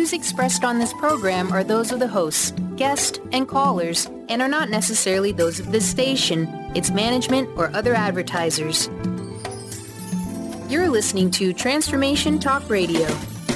views expressed on this program are those of the hosts, guests, and callers, and are not necessarily those of this station, its management, or other advertisers. You're listening to Transformation Talk Radio.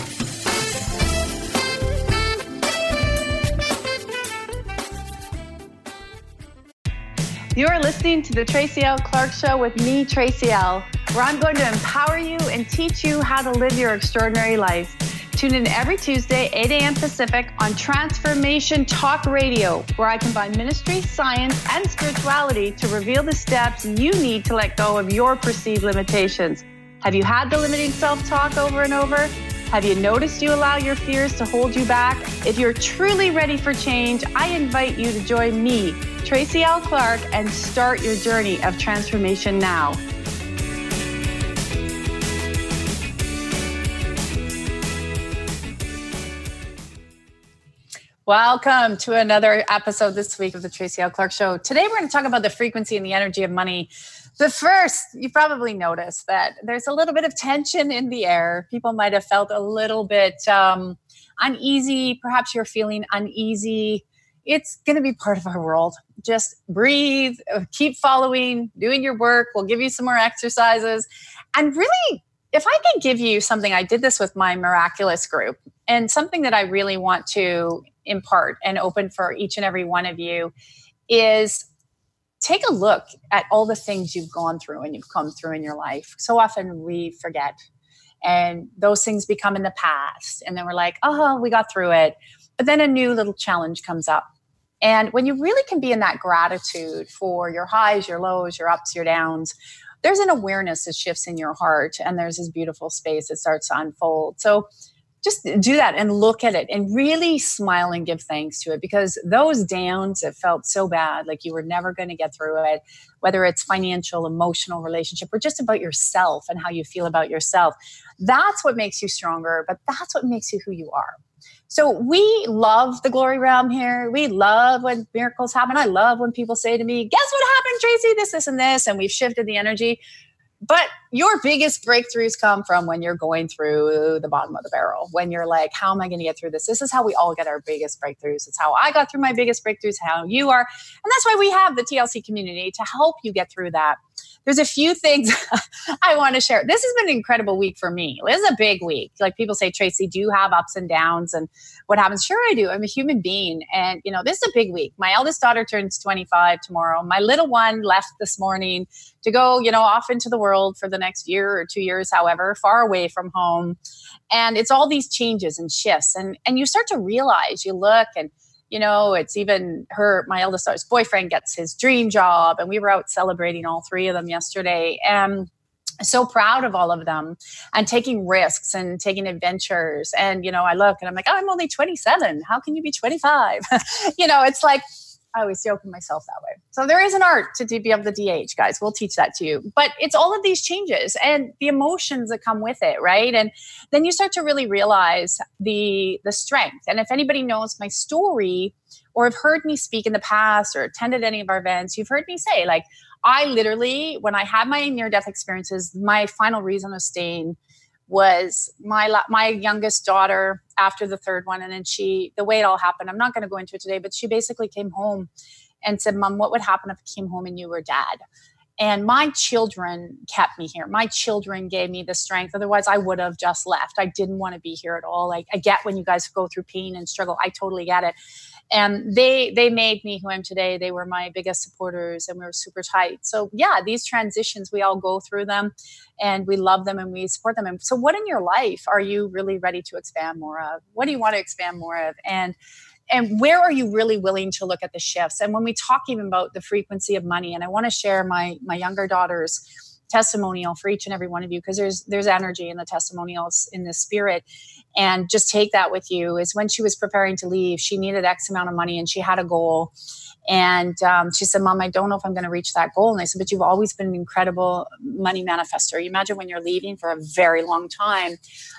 You are listening to the Tracy L. Clark Show with me, Tracy L., where I'm going to empower you and teach you how to live your extraordinary life. Tune in every Tuesday, 8 a.m. Pacific on Transformation Talk Radio, where I combine ministry, science, and spirituality to reveal the steps you need to let go of your perceived limitations. Have you had the limiting self-talk over and over? Have you noticed you allow your fears to hold you back? If you're truly ready for change, I invite you to join me, Tracy L. Clark, and start your journey of transformation now. Welcome to another episode this week of the Tracy L. Clark Show. Today, we're going to talk about the frequency and the energy of money. But first, you probably noticed that there's a little bit of tension in the air. People might have felt a little bit uneasy. Perhaps you're feeling uneasy. It's going to be part of our world. Just breathe, keep following, doing your work. We'll give you some more exercises. And really, if I can give you something, I did this with my Miraculous group, and something that I really want to impart and open for each and every one of you is take a look at all the things you've gone through and you've come through in your life. So often we forget, and those things become in the past. And then we're like, oh, we got through it. But then a new little challenge comes up. And when you really can be in that gratitude for your highs, your lows, your ups, your downs, there's an awareness that shifts in your heart, and there's this beautiful space that starts to unfold. So just do that and look at it and really smile and give thanks to it, because those downs that felt so bad, like you were never going to get through it, whether it's financial, emotional, relationship, or just about yourself and how you feel about yourself, that's what makes you stronger, but that's what makes you who you are. So we love the glory realm here. We love when miracles happen. I love when people say to me, guess what happened, Tracy? This, and this, and we've shifted the energy. But your biggest breakthroughs come from when you're going through the bottom of the barrel, when you're like, how am I going to get through this? This is how we all get our biggest breakthroughs. It's how I got through my biggest breakthroughs, how you are. And that's why we have the TLC community to help you get through that. There's a few things I want to share. This has been an incredible week for me. This is a big week. Like people say, Tracy, do you have ups and downs and what happens? Sure, I do. I'm a human being. And, this is a big week. My eldest daughter turns 25 tomorrow. My little one left this morning to go, off into the world for the next year or 2 years, however, far away from home. And it's all these changes and shifts. And you start to realize, you look and, it's even my eldest daughter's boyfriend gets his dream job. And we were out celebrating all three of them yesterday. And so proud of all of them and taking risks and taking adventures. And, I look and I'm like, oh, I'm only 27. How can you be 25? It's like, I always joke with myself that way. So there is an art to be able to DH, guys. We'll teach that to you. But it's all of these changes and the emotions that come with it, right? And then you start to really realize the strength. And if anybody knows my story or have heard me speak in the past or attended any of our events, you've heard me say, like, I literally, when I had my near-death experiences, my final reason of staying was my youngest daughter after the third one. And then the way it all happened, I'm not going to go into it today, but she basically came home and said, Mom, what would happen if I came home and you were dad? And my children kept me here. My children gave me the strength. Otherwise, I would have just left. I didn't want to be here at all. Like, I get when you guys go through pain and struggle. I totally get it. And they made me who I am today. They were my biggest supporters and we were super tight. So yeah, these transitions, we all go through them and we love them and we support them. And so what in your life are you really ready to expand more of? What do you want to expand more of? And where are you really willing to look at the shifts? And when we talk even about the frequency of money, and I want to share my younger daughter's testimonial for each and every one of you, because there's energy in the testimonials in the spirit. And just take that with you, is when she was preparing to leave, she needed X amount of money and she had a goal. And she said, Mom, I don't know if I'm going to reach that goal. And I said, but you've always been an incredible money manifester. You imagine when you're leaving for a very long time,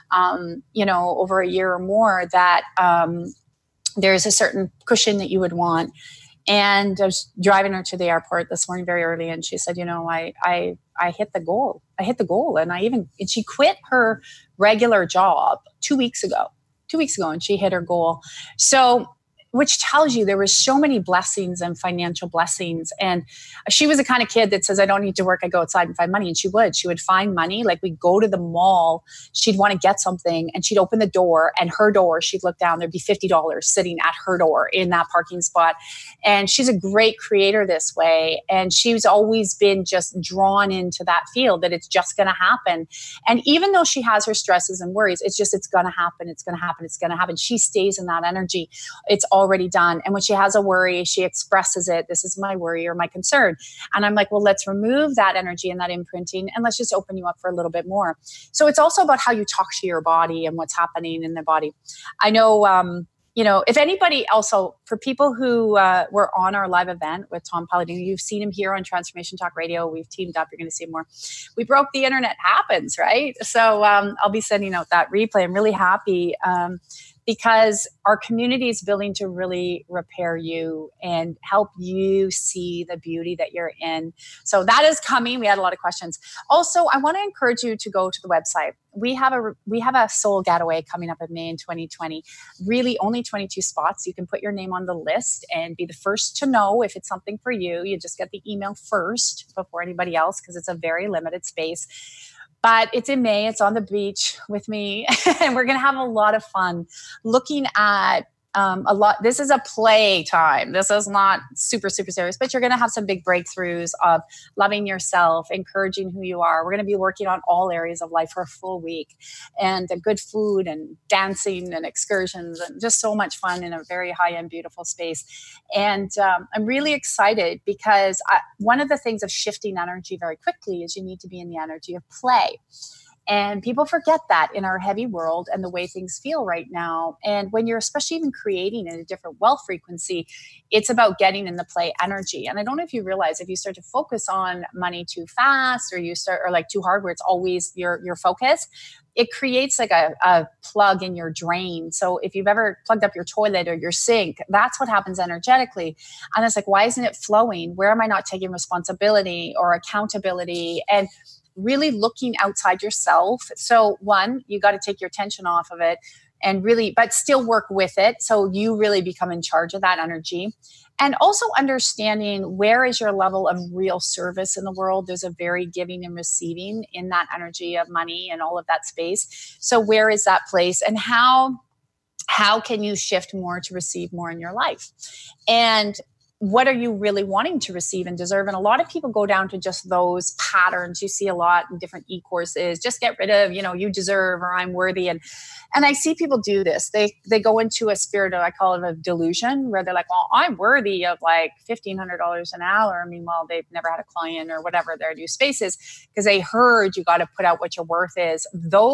over a year or more, that there's a certain cushion that you would want. And I was driving her to the airport this morning very early, and she said, I hit the goal. And she quit her regular job 2 weeks ago 2 weeks ago, and she hit her goal. So, which tells you there were so many blessings and financial blessings. And she was the kind of kid that says, I don't need to work. I go outside and find money. And she would find money. Like we'd go to the mall. She'd want to get something and she'd open the door, and her door, she'd look down, there'd be $50 sitting at her door in that parking spot. And she's a great creator this way. And she's always been just drawn into that field, that it's just going to happen. And even though she has her stresses and worries, it's going to happen. It's going to happen. It's going to happen. She stays in that energy. It's already done. And when she has a worry, she expresses it. This is my worry or my concern. And I'm like, well, let's remove that energy and that imprinting, and let's just open you up for a little bit more. So it's also about how you talk to your body and what's happening in the body. I know, if anybody also, for people who were on our live event with Tom Palladino, you've seen him here on Transformation Talk Radio. We've teamed up. You're going to see more. We broke the internet. Happens, right? So I'll be sending out that replay. I'm really happy because our community is willing to really repair you and help you see the beauty that you're in. So that is coming. We had a lot of questions. Also, I want to encourage you to go to the website. We have a soul getaway coming up in May in 2020. Really only 22 spots. You can put your name on the list and be the first to know if it's something for you. You just get the email first before anybody else, because it's a very limited space. But it's in May. It's on the beach with me. And we're going to have a lot of fun looking at a lot. This is a play time. This is not super, super serious, but you're going to have some big breakthroughs of loving yourself, encouraging who you are. We're going to be working on all areas of life for a full week, and good food and dancing and excursions and just so much fun in a very high-end, beautiful space. And I'm really excited because one of the things of shifting energy very quickly is you need to be in the energy of play. And people forget that in our heavy world and the way things feel right now. And when you're especially even creating in a different wealth frequency, it's about getting in the play energy. And I don't know if you realize, if you start to focus on money too fast, or like too hard, where it's always your focus, it creates like a plug in your drain. So if you've ever plugged up your toilet or your sink, that's what happens energetically. And it's like, why isn't it flowing? Where am I not taking responsibility or accountability? And really looking outside yourself. So one, you got to take your attention off of it and really, but still work with it. So you really become in charge of that energy. And also understanding where is your level of real service in the world. There's a very giving and receiving in that energy of money and all of that space. So where is that place, and how can you shift more to receive more in your life? And what are you really wanting to receive and deserve? And a lot of people go down to just those patterns. You see a lot in different e-courses. Just get rid of, you deserve, or I'm worthy. And I see people do this. They go into a spirit of, I call it a delusion, where they're like, well, I'm worthy of like $1,500 an hour. Meanwhile, they've never had a client or whatever their new space is, because they heard you got to put out what your worth is.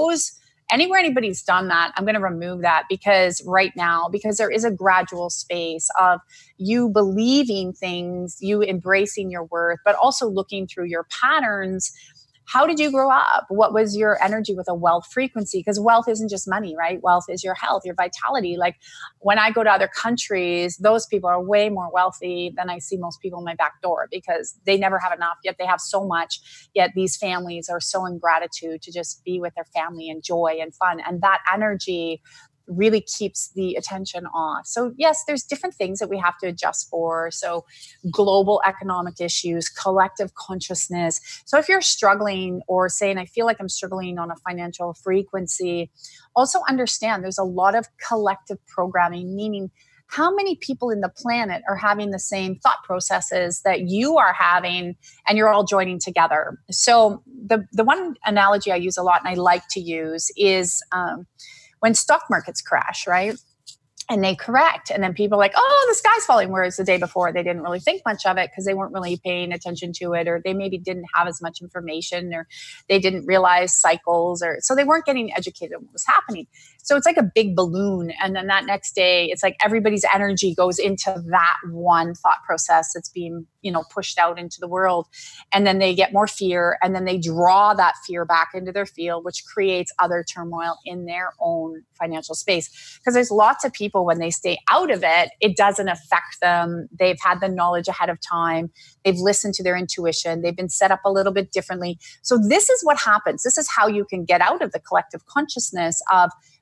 Anywhere anybody's done that, I'm going to remove that, because there is a gradual space of you believing things, you embracing your worth, but also looking through your patterns. How did you grow up? What was your energy with a wealth frequency? Because wealth isn't just money, right? Wealth is your health, your vitality. Like when I go to other countries, those people are way more wealthy than I see most people in my back door, because they never have enough, yet they have so much. Yet these families are so in gratitude to just be with their family and joy and fun. And that energy really keeps the attention off. So yes, there's different things that we have to adjust for. So global economic issues, collective consciousness. So if you're struggling or saying, I feel like I'm struggling on a financial frequency, also understand there's a lot of collective programming, meaning how many people in the planet are having the same thought processes that you are having, and you're all joining together. So the one analogy I use a lot, and I like to use, is when stock markets crash, right? And they correct. And then people are like, oh, the sky's falling. Whereas the day before, they didn't really think much of it because they weren't really paying attention to it, or they maybe didn't have as much information, or they didn't realize cycles, or so they weren't getting educated on what was happening. So it's like a big balloon. And then that next day, it's like everybody's energy goes into that one thought process that's being, pushed out into the world. And then they get more fear, and then they draw that fear back into their field, which creates other turmoil in their own financial space. Because there's lots of people, when they stay out of it, it doesn't affect them. They've had the knowledge ahead of time. They've listened to their intuition. They've been set up a little bit differently. So this is what happens. This is how you can get out of the collective consciousness of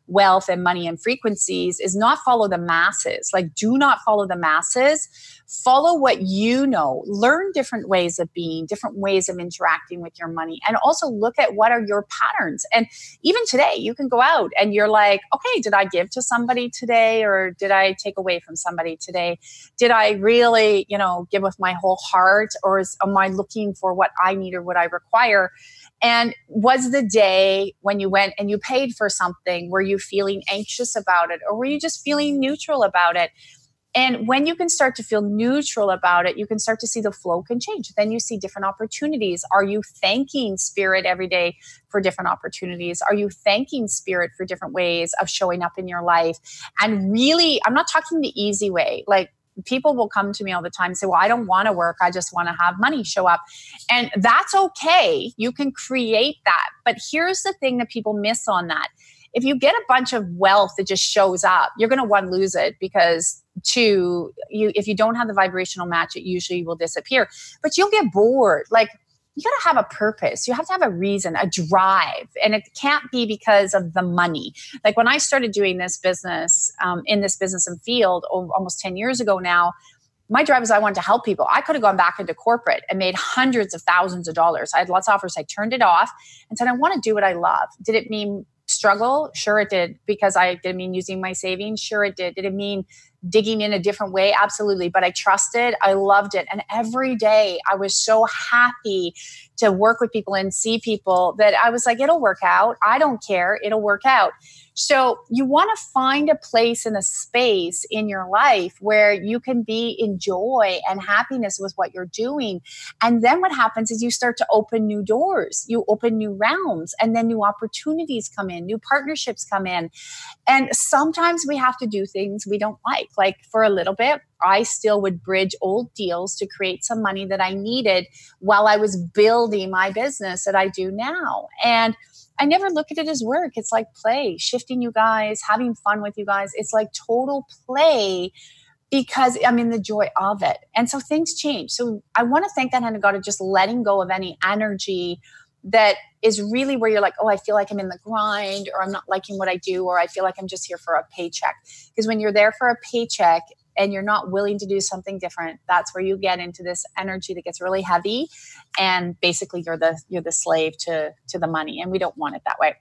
wealth and money and frequencies is not follow the masses. Like, do not follow the masses. Follow what you know. Learn different ways of being, different ways of interacting with your money, and also look at what are your patterns. And even today, you can go out and you're like, okay, did I give to somebody today, or did I take away from somebody today? Did I really, give with my whole heart, or am I looking for what I need or what I require? And was the day when you went and you paid for something, were you feeling anxious about it, or were you just feeling neutral about it? And when you can start to feel neutral about it, you can start to see the flow can change. Then you see different opportunities. Are you thanking Spirit every day for different opportunities? Are you thanking Spirit for different ways of showing up in your life? And really, I'm not talking the easy way. Like, people will come to me all the time and say, well, I don't want to work. I just want to have money show up. And that's okay. You can create that. But here's the thing that people miss on that. If you get a bunch of wealth that just shows up, you're going to, one, lose it, because two, if you don't have the vibrational match, it usually will disappear. But you'll get bored. Like, you got to have a purpose. You have to have a reason, a drive. And it can't be because of the money. Like, when I started doing this business, in this business and field almost 10 years ago now, my drive is I wanted to help people. I could have gone back into corporate and made hundreds of thousands of dollars. I had lots of offers. I turned it off and said, I want to do what I love. Did it mean struggle? Sure it did. Because did it mean using my savings? Sure it did. Did it mean digging in a different way? Absolutely. But I trusted, I loved it. And every day I was so happy to work with people and see people that I was like, it'll work out. I don't care. It'll work out. So you want to find a place and a space in your life where you can be in joy and happiness with what you're doing. And then what happens is you start to open new doors, you open new realms, and then new opportunities come in, new partnerships come in. And sometimes we have to do things we don't like. Like, for a little bit, I still would bridge old deals to create some money that I needed while I was building my business that I do now. And I never look at it as work. It's like play, shifting you guys, having fun with you guys. It's like total play, because I'm in the joy of it. And so things change. So I want to thank that hand of God of just letting go of any energy that is really where you're like, oh, I feel like I'm in the grind, or I'm not liking what I do, or I feel like I'm just here for a paycheck. Because when you're there for a paycheck and you're not willing to do something different, that's where you get into this energy that gets really heavy. And basically you're the slave to the money. And we don't want it that way.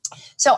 So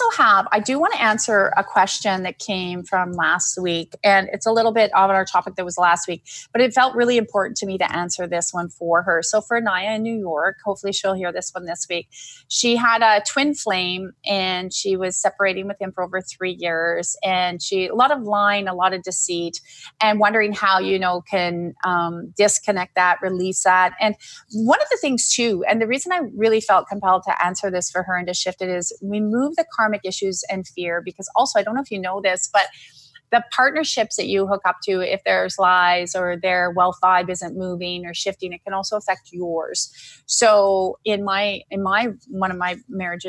I do want to answer a question that came from last week, and it's a little bit of our topic that was last week, but it felt really important to me to answer this one for her. So for Naya in New York, hopefully she'll hear this one this week. She had a twin flame, and she was separating with him for over 3 years, and a lot of lying, a lot of deceit, and wondering how, can disconnect that, release that. And one of the things too, and the reason I really felt compelled to answer this for her and to shift it, is remove the karmic issues and fear. Because also, I don't know if you know this, but the partnerships that you hook up to, if there's lies or their wealth vibe isn't moving or shifting, it can also affect yours. So in my marriage,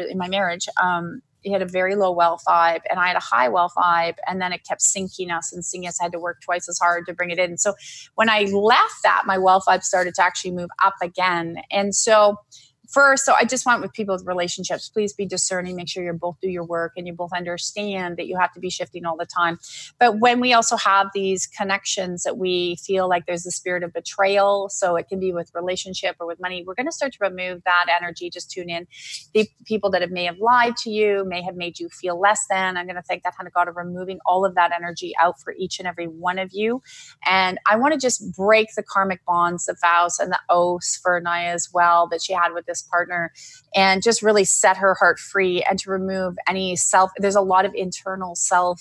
he had a very low wealth vibe, and I had a high wealth vibe, and then it kept sinking us. I had to work twice as hard to bring it in. So when I left that, my wealth vibe started to actually move up again. And so I just want with people with relationships, please be discerning, make sure you both do your work and you both understand that you have to be shifting all the time. But when we also have these connections that we feel like there's the spirit of betrayal, so it can be with relationship or with money, we're going to start to remove that energy. Just tune in. The people that may have lied to you, may have made you feel less than, I'm going to thank that hand of God of removing all of that energy out for each and every one of you. And I want to just break the karmic bonds, the vows and the oaths for Naya as well that she had with this partner, and just really set her heart free, and to remove any there's a lot of internal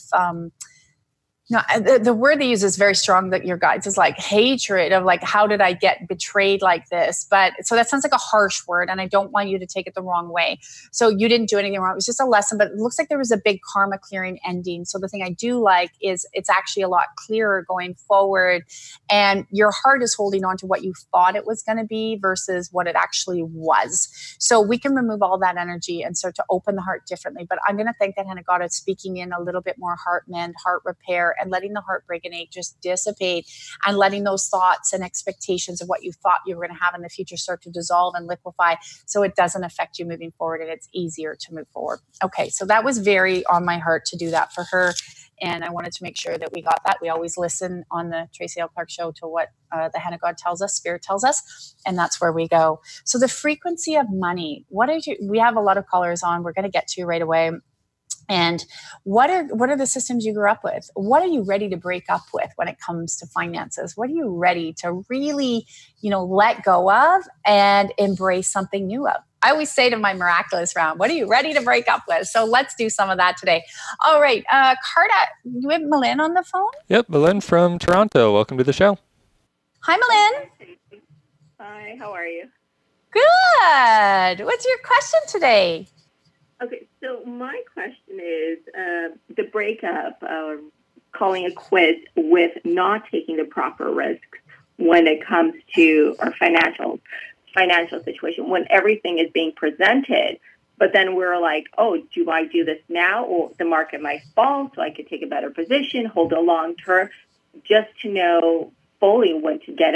the word they use is very strong, that your guides is like hatred of like, how did I get betrayed like this? But so that sounds like a harsh word, and I don't want you to take it the wrong way. So you didn't do anything wrong. It was just a lesson, but it looks like there was a big karma clearing ending. So the thing I do like is it's actually a lot clearer going forward, and your heart is holding on to what you thought it was going to be versus what it actually was. So we can remove all that energy and start to open the heart differently. But I'm going to thank that hand of God at speaking in a little bit more heart mend, heart repair, and letting the heartbreak and ache just dissipate, and letting those thoughts and expectations of what you thought you were going to have in the future start to dissolve and liquefy, so it doesn't affect you moving forward and it's easier to move forward. Okay, so that was very on my heart to do that for her. And I wanted to make sure that we got that. We always listen on the Tracy L. Clark Show to what the Hand of God tells us, Spirit tells us, and that's where we go. So the frequency of money, we have a lot of callers on, we're going to get to right away. And what are the systems you grew up with? What are you ready to break up with when it comes to finances? What are you ready to really, let go of and embrace something new of? I always say to my miraculous round, what are you ready to break up with? So let's do some of that today. All right. Carta, do we have Malin on the phone? Yep, Malin from Toronto. Welcome to the show. Hi, Malin. Hi, how are you? Good. What's your question today? Okay, so my question is the breakup, calling a quit with not taking the proper risks when it comes to our financial situation, when everything is being presented, but then we're like, oh, do I do this now, or the market might fall so I could take a better position, hold a long term, just to know fully when to get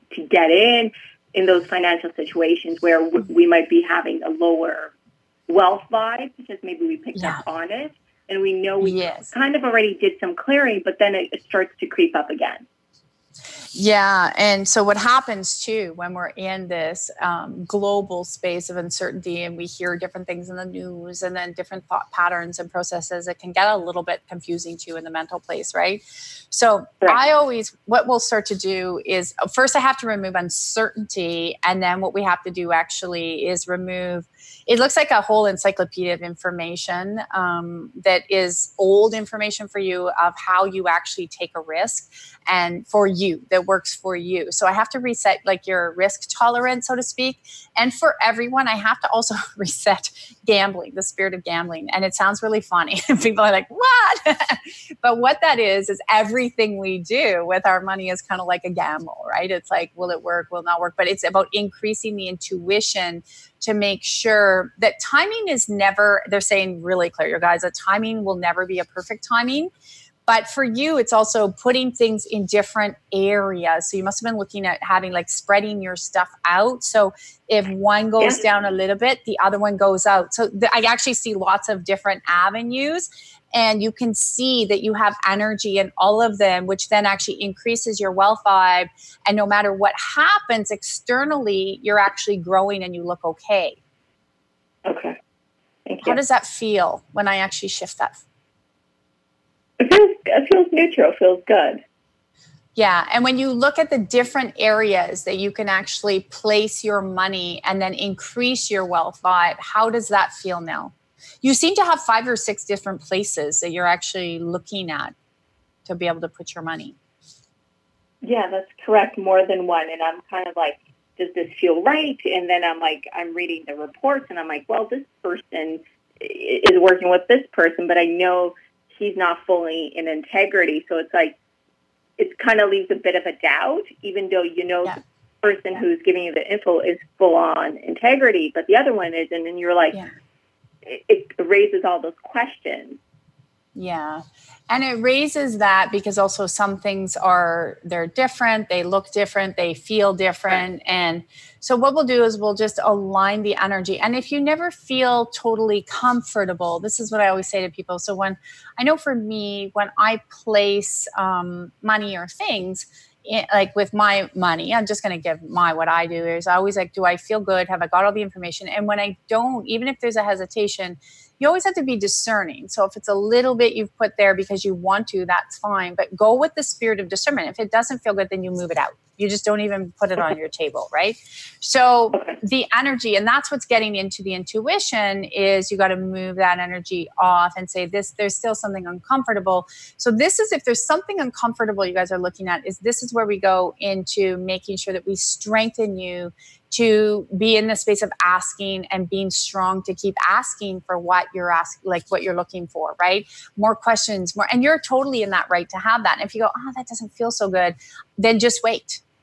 in those financial situations where we might be having a lower wealth vibe because maybe we picked up on it and we know we kind of already did some clearing, but then it starts to creep up again. Yeah. And so what happens too, when we're in this global space of uncertainty and we hear different things in the news and then different thought patterns and processes, it can get a little bit confusing too in the mental place, right? So what we'll start to do is first I have to remove uncertainty. And then what we have to do actually is remove, it looks like a whole encyclopedia of information that is old information for you of how you actually take a risk and for you, that works for you. So I have to reset like your risk tolerance, so to speak. And for everyone, I have to also reset gambling, the spirit of gambling. And it sounds really funny. People are like, what? But what that is everything we do with our money is kind of like a gamble, right? It's like, will it work? Will it not work? But it's about increasing the intuition to make sure that timing is never, they're saying really clear, you guys, that timing will never be a perfect timing. But for you, it's also putting things in different areas. So you must have been looking at having like spreading your stuff out. So if one goes down a little bit, the other one goes out. So I actually see lots of different avenues. And you can see that you have energy in all of them, which then actually increases your wealth vibe. And no matter what happens externally, you're actually growing and you look okay. Okay. Thank you. How does that feel when I actually shift that? It feels neutral, feels good. Yeah. And when you look at the different areas that you can actually place your money and then increase your wealth vibe, how does that feel now? You seem to have 5 or 6 different places that you're actually looking at to be able to put your money. Yeah, that's correct. More than one. And I'm kind of like, does this feel right? And then I'm like, I'm reading the reports and I'm like, well, this person is working with this person, but I know he's not fully in integrity. So it's like, it kind of leaves a bit of a doubt, even though the person who's giving you the info is full on integrity, but the other one isn't. And you're like, it raises all those questions. Yeah. And it raises that because also some things they're different. They look different. They feel different. Right. And so what we'll do is we'll just align the energy. And if you never feel totally comfortable, this is what I always say to people. So I know for me, when I place money or things, like with my money, I'm just going to give what I do is I always like, do I feel good? Have I got all the information? And when I don't, even if there's a hesitation, you always have to be discerning. So if it's a little bit you've put there because you want to, that's fine. But go with the spirit of discernment. If it doesn't feel good, then you move it out. You just don't even put it on your table, right? So the energy, and that's what's getting into the intuition, is you got to move that energy off and say there's still something uncomfortable. So this is, if there's something uncomfortable you guys are looking at, this is where we go into making sure that we strengthen you to be in the space of asking and being strong to keep asking for what you're asking, like what you're looking for, right? More questions, more, and you're totally in that right to have that. And if you go, that doesn't feel so good, then just wait.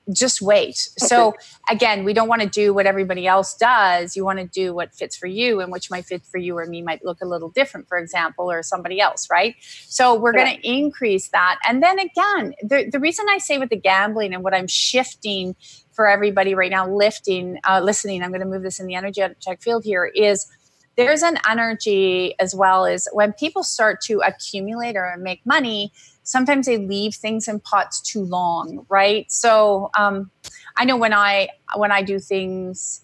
just wait. So again, we don't want to do what everybody else does. You want to do what fits for you, and which might fit for you or me might look a little different, for example, or somebody else, right? So we're going to increase that. And then again, the reason I say with the gambling and what I'm shifting for everybody right now, listening, I'm going to move this in the energetic field here, is there's an energy as well as when people start to accumulate or make money, sometimes they leave things in pots too long, right? So I know when I do things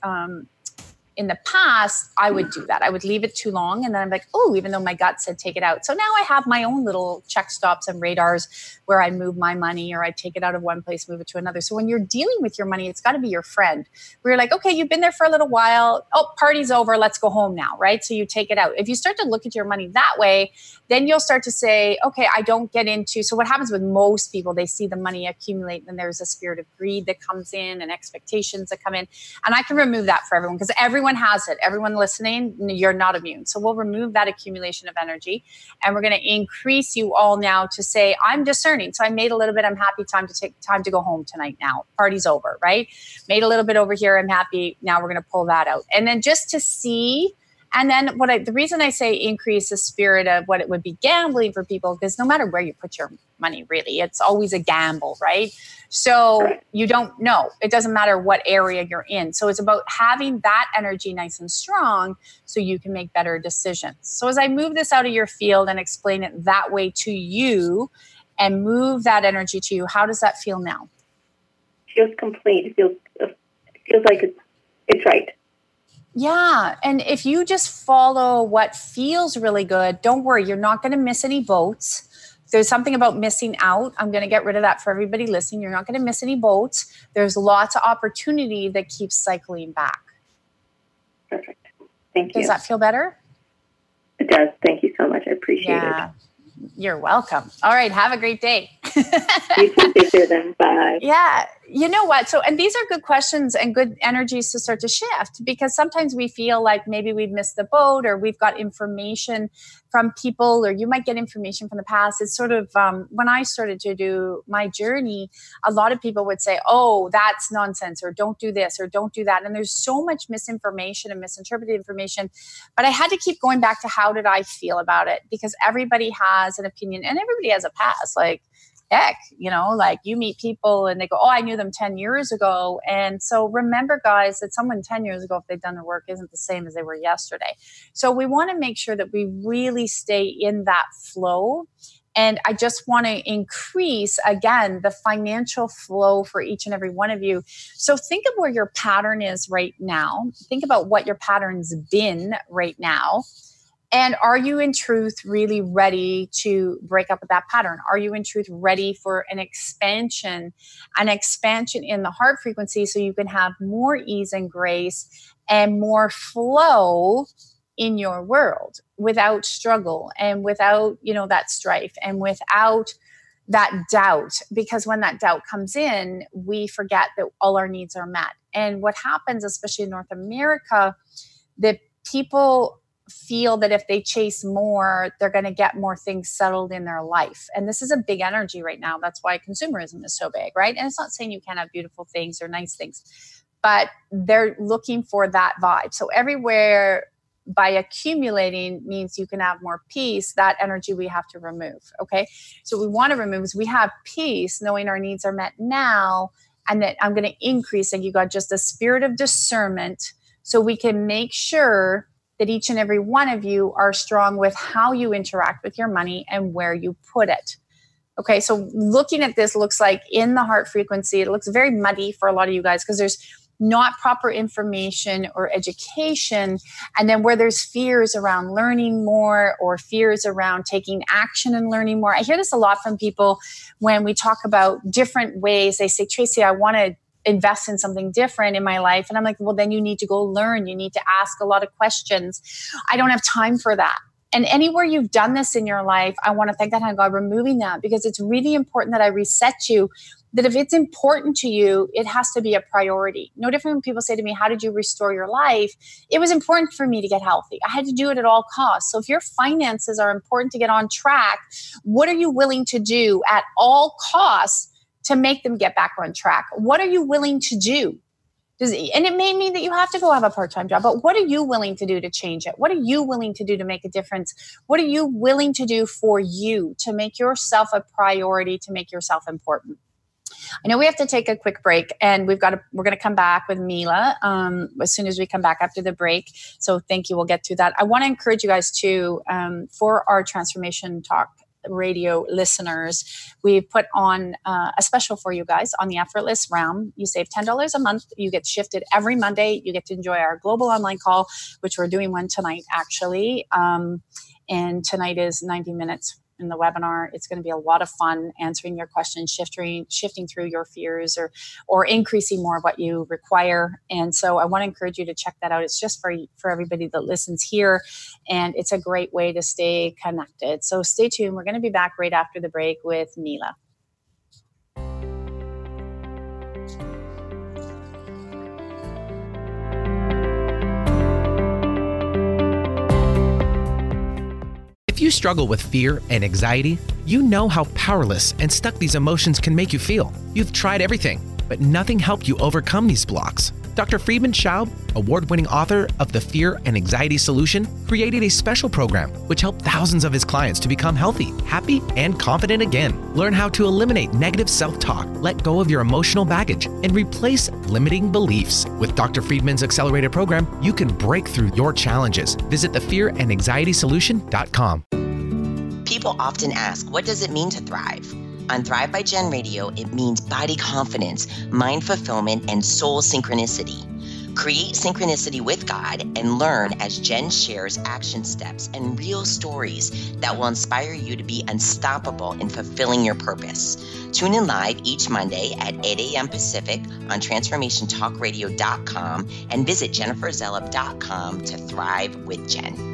in the past, I would do that. I would leave it too long, and then I'm like, oh, even though my gut said take it out. So now I have my own little check stops and radars where I move my money, or I take it out of one place, move it to another. So when you're dealing with your money, it's got to be your friend. Where you're like, okay, you've been there for a little while. Oh, party's over. Let's go home now, right? So you take it out. If you start to look at your money that way, then you'll start to say, okay, I don't get into. So what happens with most people, they see the money accumulate, and there's a spirit of greed that comes in and expectations that come in. And I can remove that for everyone because everyone has it. Everyone listening, you're not immune. So we'll remove that accumulation of energy, and we're going to increase you all now to say, I'm discerning. So I made a little bit. I'm happy. Time to go home tonight now. Party's over, right? Made a little bit over here. I'm happy. Now we're going to pull that out. And then just to see. And then the reason I say increase the spirit of what it would be gambling for people, because no matter where you put your money, really, it's always a gamble, right? So you don't know. It doesn't matter what area you're in. So it's about having that energy nice and strong so you can make better decisions. So as I move this out of your field and explain it that way to you and move that energy to you, how does that feel now? Feels complete. It feels like it's right. Yeah. And if you just follow what feels really good, don't worry, you're not going to miss any boats. If there's something about missing out, I'm going to get rid of that for everybody listening. You're not going to miss any boats. There's lots of opportunity that keeps cycling back. Perfect. Thank you. Does that feel better? It does. Thank you so much. I appreciate it. You're welcome. All right. Have a great day. You too. Take care then. Bye. Yeah. You know what? So, and these are good questions and good energies to start to shift, because sometimes we feel like maybe we've missed the boat, or we've got information from people, or you might get information from the past. It's sort of, when I started to do my journey, a lot of people would say, oh, that's nonsense, or don't do this, or don't do that. And there's so much misinformation and misinterpreted information, but I had to keep going back to how did I feel about it? Because everybody has an opinion and everybody has a past. Like, heck, like you meet people and they go, oh, I knew them 10 years ago. And so remember, guys, that someone 10 years ago, if they've done their work, isn't the same as they were yesterday. So we want to make sure that we really stay in that flow. And I just want to increase, again, the financial flow for each and every one of you. So think of where your pattern is right now. Think about what your pattern's been right now. And are you in truth really ready to break up with that pattern? Are you in truth ready for an expansion in the heart frequency so you can have more ease and grace and more flow in your world without struggle and without, that strife and without that doubt? Because when that doubt comes in, we forget that all our needs are met. And what happens, especially in North America, that people feel that if they chase more, they're going to get more things settled in their life. And this is a big energy right now. That's why consumerism is so big, right? And it's not saying you can't have beautiful things or nice things, but they're looking for that vibe. So everywhere by accumulating means you can have more peace. That energy we have to remove. Okay. So what we want to remove is we have peace, knowing our needs are met now, and that I'm going to increase. And you got just a spirit of discernment so we can make sure that each and every one of you are strong with how you interact with your money and where you put it. Okay, so looking at this looks like in the heart frequency, it looks very muddy for a lot of you guys because there's not proper information or education. And then where there's fears around learning more or fears around taking action and learning more. I hear this a lot from people when we talk about different ways. They say, Tracy, I want to invest in something different in my life. And I'm like, well, then you need to go learn. You need to ask a lot of questions. I don't have time for that. And anywhere you've done this in your life, I want to thank that hand God removing that, because it's really important that I reset you, that if it's important to you, it has to be a priority. No different when people say to me, how did you restore your life? It was important for me to get healthy. I had to do it at all costs. So if your finances are important to get on track, what are you willing to do at all costs to make them get back on track? What are you willing to do? And it may mean that you have to go have a part-time job, but what are you willing to do to change it? What are you willing to do to make a difference? What are you willing to do for you to make yourself a priority, to make yourself important? I know we have to take a quick break, and we're going to come back with Mila as soon as we come back after the break. So thank you. We'll get to that. I want to encourage you guys to, for our Transformation Talk Radio listeners, we put on a special for you guys on the Effortless Realm. You save $10 a month. You get shifted every Monday. You get to enjoy our global online call, which we're doing one tonight, actually. And tonight is 90 minutes in the webinar. It's going to be a lot of fun answering your questions, shifting through your fears, or increasing more of what you require. And so I want to encourage you to check that out. It's just for everybody that listens here, and it's a great way to stay connected. So stay tuned. We're going to be back right after the break with Mila. If you struggle with fear and anxiety, you know how powerless and stuck these emotions can make you feel. You've tried everything, but nothing helped you overcome these blocks. Dr. Friedman Schaub, award-winning author of The Fear and Anxiety Solution, created a special program which helped thousands of his clients to become healthy, happy, and confident again. Learn how to eliminate negative self-talk, let go of your emotional baggage, and replace limiting beliefs. With Dr. Friedman's accelerated program, you can break through your challenges. Visit thefearandanxietysolution.com. People often ask, what does it mean to thrive? On Thrive by Jen Radio, it means body confidence, mind fulfillment, and soul synchronicity. Create synchronicity with God and learn as Jen shares action steps and real stories that will inspire you to be unstoppable in fulfilling your purpose. Tune in live each Monday at 8 a.m. Pacific on TransformationTalkRadio.com and visit JenniferZellup.com to thrive with Jen.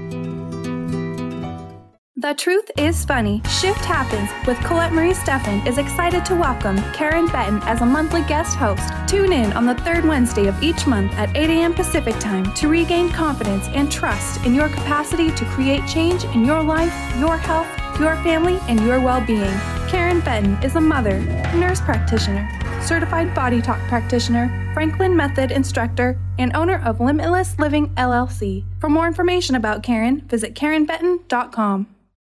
The Truth is Funny. Shift Happens with Colette Marie Steffen is excited to welcome Karen Benton as a monthly guest host. Tune in on the third Wednesday of each month at 8 a.m. Pacific Time to regain confidence and trust in your capacity to create change in your life, your health, your family, and your well-being. Karen Benton is a mother, nurse practitioner, certified body talk practitioner, Franklin Method instructor, and owner of Limitless Living LLC. For more information about Karen, visit KarenBenton.com.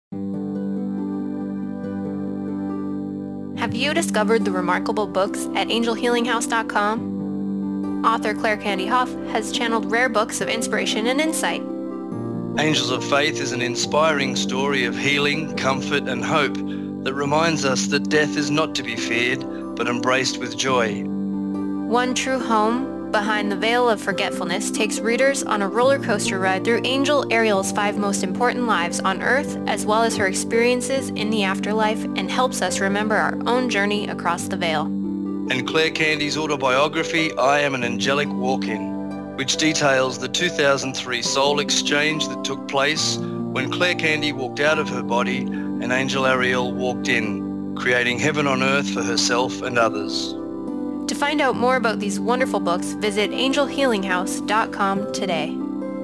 Have you discovered the remarkable books at angelhealinghouse.com? Author Claire Candy Hough has channeled rare books of inspiration and insight. Angels of Faith is an inspiring story of healing, comfort, and hope that reminds us that death is not to be feared, but embraced with joy. One True Home, Behind the Veil of Forgetfulness takes readers on a roller coaster ride through Angel Ariel's 5 most important lives on Earth, as well as her experiences in the afterlife, and helps us remember our own journey across the veil. And Claire Candy's autobiography, I Am an Angelic Walk-In, which details the 2003 soul exchange that took place when Claire Candy walked out of her body and Angel Ariel walked in, creating heaven on earth for herself and others. To find out more about these wonderful books, visit angelhealinghouse.com today.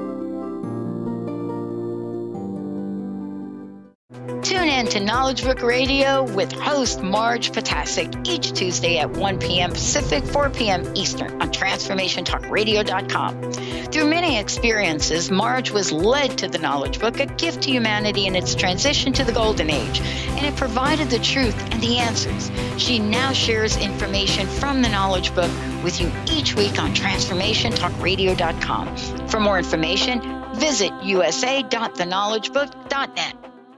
Tune in to Knowledge Book Radio with host Marge Potasic each Tuesday at 1 p.m. Pacific, 4 p.m. Eastern on TransformationTalkRadio.com. Through many experiences, Marge was led to the Knowledge Book, a gift to humanity in its transition to the Golden Age, and it provided the truth and the answers. She now shares information from the Knowledge Book with you each week on TransformationTalkRadio.com. For more information, visit usa.theknowledgebook.net.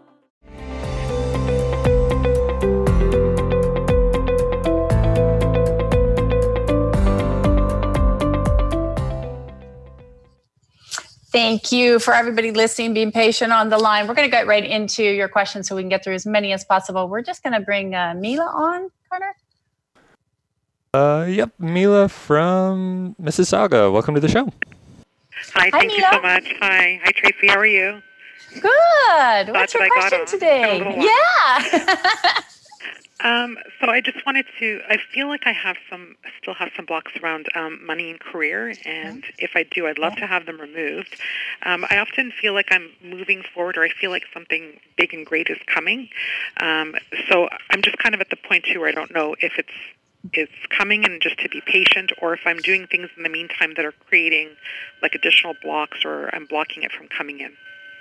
Thank you for everybody listening, being patient on the line. We're going to get right into your questions so we can get through as many as possible. We're just going to bring Mila on, Carter. Yep, Mila from Mississauga. Welcome to the show. Hi, thank you so much. Hi, Tracy. How are you? Good. What's your question today? Yeah. So I just wanted to, I feel like I still have some blocks around money and career, and if I do, I'd love to have them removed. I often feel like I'm moving forward, or I feel like something big and great is coming. So I'm just kind of at the point, too, where I don't know if it's coming and just to be patient, or if I'm doing things in the meantime that are creating like additional blocks, or I'm blocking it from coming in.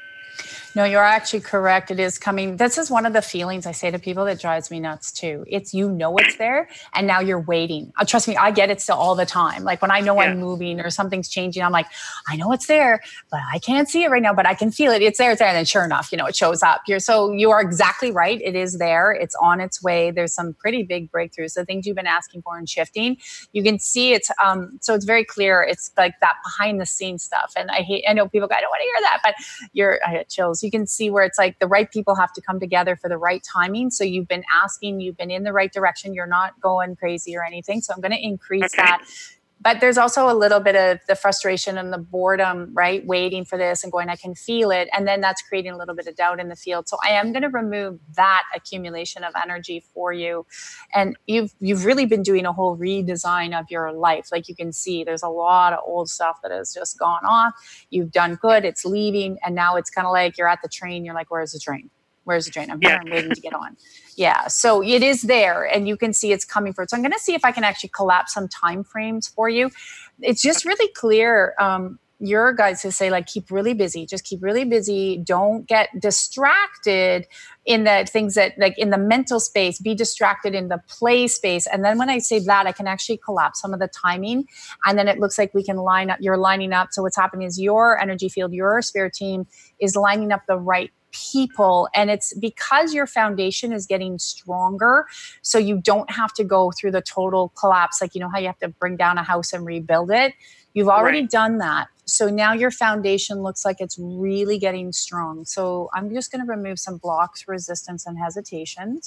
No, you're actually correct. It is coming. This is one of the feelings I say to people that drives me nuts too. It's, it's there and now you're waiting. Trust me, I get it still all the time. Like when I know I'm moving or something's changing, I'm like, I know it's there, but I can't see it right now, but I can feel it. It's there. And then sure enough, it shows up. You are exactly right. It is there. It's on its way. There's some pretty big breakthroughs. The things you've been asking for and shifting, you can see it's, so it's very clear. It's like that behind the scenes stuff. And I know people go, I don't want to hear that, but I get chills. You can see where it's like the right people have to come together for the right timing. So you've been asking, you've been in the right direction. You're not going crazy or anything. So I'm going to increase that. But there's also a little bit of the frustration and the boredom, right? Waiting for this and going, I can feel it. And then that's creating a little bit of doubt in the field. So I am going to remove that accumulation of energy for you. And you've really been doing a whole redesign of your life. Like you can see there's a lot of old stuff that has just gone off. You've done good. It's leaving. And now it's kind of like you're at the train. You're like, where's the train? Where's the train? I'm here. I'm waiting to get on. Yeah. So it is there and you can see it's coming for it. So I'm going to see if I can actually collapse some time frames for you. It's just really clear. Your guys to say like, keep really busy, just keep really busy. Don't get distracted in the things that like in the mental space, be distracted in the play space. And then when I say that, I can actually collapse some of the timing. And then it looks like we can line up, you're lining up. So what's happening is your energy field, your spirit team is lining up the right people. And it's because your foundation is getting stronger. So you don't have to go through the total collapse. Like, how you have to bring down a house and rebuild it. You've already done that. So now your foundation looks like it's really getting strong. So I'm just going to remove some blocks, resistance, and hesitations.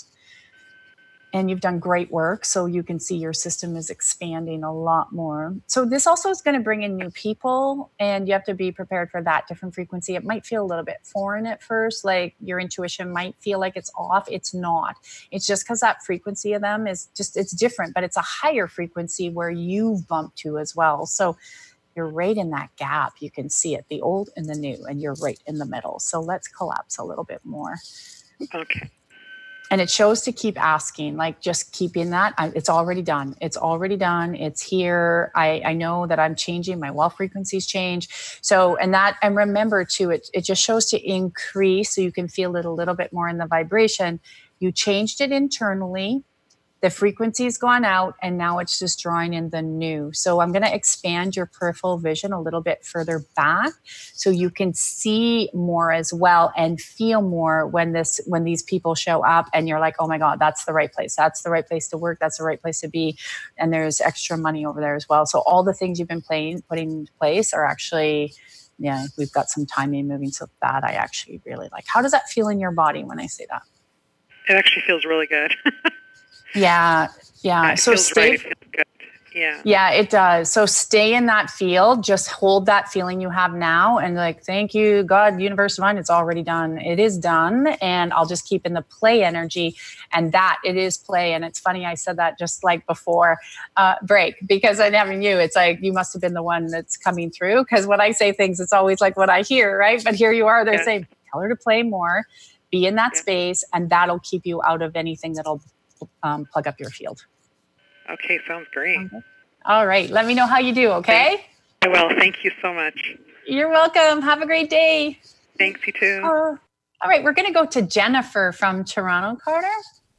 And you've done great work. So you can see your system is expanding a lot more. So this also is going to bring in new people and you have to be prepared for that different frequency. It might feel a little bit foreign at first, like your intuition might feel like it's off. It's not. It's just because that frequency of them is just, it's different, but it's a higher frequency where you've bumped to as well. So you're right in that gap. You can see it, the old and the new, and you're right in the middle. So let's collapse a little bit more. Okay. And it shows to keep asking, like just keeping that. It's already done. It's already done. It's here. I know that I'm changing. My wealth frequencies change. So, and remember too, it just shows to increase so you can feel it a little bit more in the vibration. You changed it internally. The frequency's gone out and now it's just drawing in the new. So I'm going to expand your peripheral vision a little bit further back so you can see more as well and feel more when these people show up and you're like, oh my God, that's the right place. That's the right place to work. That's the right place to be. And there's extra money over there as well. So all the things you've been putting into place are actually, we've got some timing moving. So that I actually really like. How does that feel in your body when I say that? It actually feels really good. Yeah. So stay. It feels good. Yeah, it does. So stay in that field. Just hold that feeling you have now, and like, thank you, God, universe, divine. It's already done. It is done, and I'll just keep in the play energy, and that it is play. And it's funny, I said that just like before break because I'm having you. It's like you must have been the one that's coming through because when I say things, it's always like what I hear, right? But here you are. They're saying, tell her to play more, be in that space, and that'll keep you out of anything that'll plug up your field. Okay, sounds great. Okay. All right. Let me know how you do, okay? I will. Thank you so much. You're welcome. Have a great day. Thanks, you too. All right. We're going to go to Jennifer from Toronto, Carter.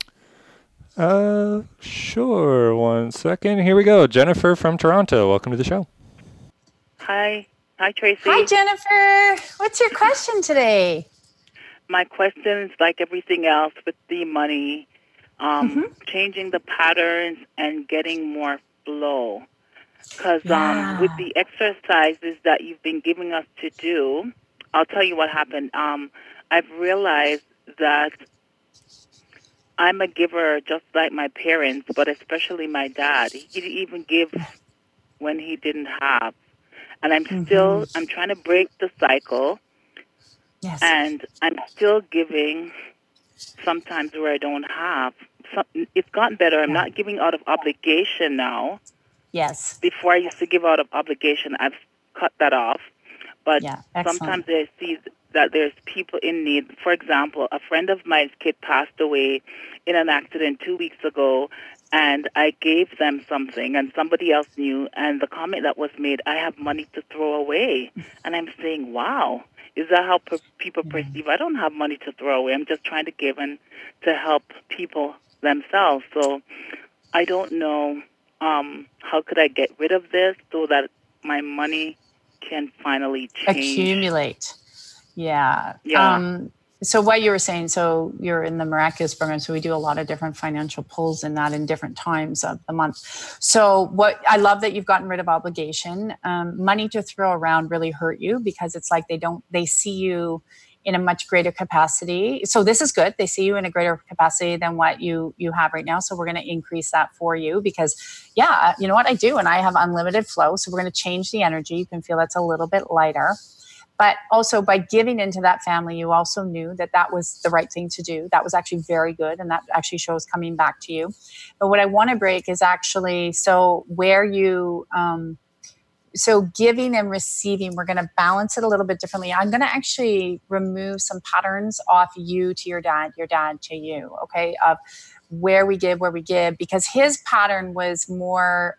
Sure. 1 second. Here we go. Jennifer from Toronto. Welcome to the show. Hi, Tracy. Hi, Jennifer. What's your question today? My question is like everything else with the money. Changing the patterns and getting more flow. Because with the exercises that you've been giving us to do, I'll tell you what happened. I've realized that I'm a giver just like my parents, but especially my dad. He didn't even give when he didn't have. And I'm trying to break the cycle. Yes. And I'm still giving sometimes where I don't have. it's gotten better. I'm not giving out of obligation now. Yes. Before I used to give out of obligation. I've cut that off. But sometimes I see that there's people in need. For example, a friend of mine's kid passed away in an accident 2 weeks ago, and I gave them something, and somebody else knew, and the comment that was made, I have money to throw away. And I'm saying, wow, is that how people perceive? I don't have money to throw away. I'm just trying to give and to help people themselves. So I don't know how could I get rid of this so that my money can finally change. Accumulate. Yeah. So what you were saying, so you're in the Miraculous program, so we do a lot of different financial pulls in that in different times of the month. So what I love that you've gotten rid of obligation. Money to throw around really hurt you because it's like they see you in a much greater capacity. So this is good. They see you in a greater capacity than what you have right now. So we're going to increase that for you because, you know what I do? And I have unlimited flow. So we're going to change the energy. You can feel that's a little bit lighter. But also by giving into that family, you also knew that that was the right thing to do. That was actually very good. And that actually shows coming back to you. But what I want to break is actually, so where you, so giving and receiving, we're going to balance it a little bit differently. I'm going to actually remove some patterns off you to your dad to you, okay, of where we give, because his pattern was more,